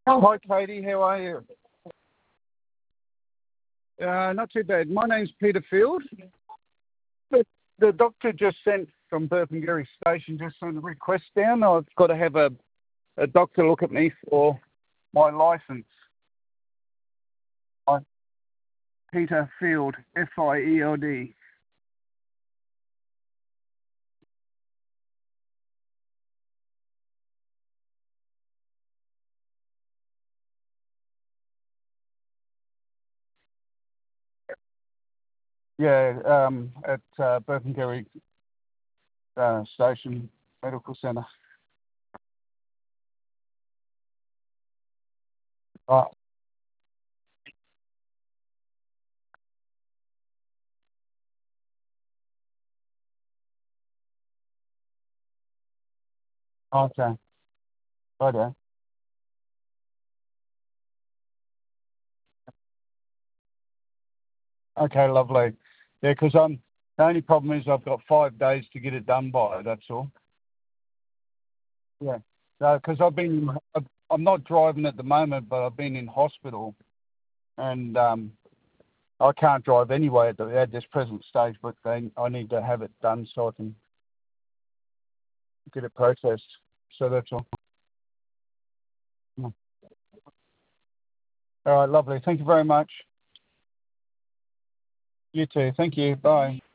Hi, Katie. How are you? Not too bad. My name's Peter Field. The doctor just sent from Burpengary Station just sent a request down. I've got to have a doctor look at me for my licence. I, Peter Field, Field. Yeah, at Burpengary Station Medical Centre. Oh, okay. Righto. Okay, lovely. Yeah, because the only problem is I've got 5 days to get it done by. That's all. Yeah. Because I'm not driving at the moment, but I've been in hospital, and I can't drive anyway at this present stage. But I need to have it done so I can get it processed. So that's all. Yeah. All right, lovely. Thank you very much. You too. Thank you. Bye.